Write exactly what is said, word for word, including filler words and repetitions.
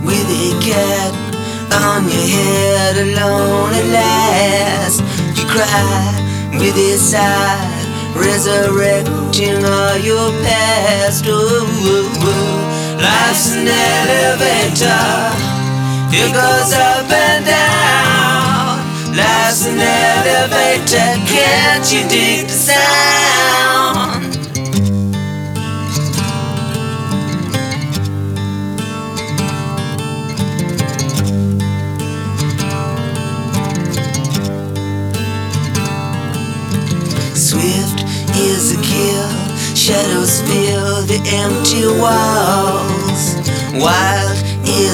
with a cat on your head alone at last. You cry with a sigh, resurrecting all your past. Oh, oh, oh. Life's an elevator, it goes up and down. Life's an elevator, can't you dig the sound? Swift is a kill, shadows fill the empty walls. Wild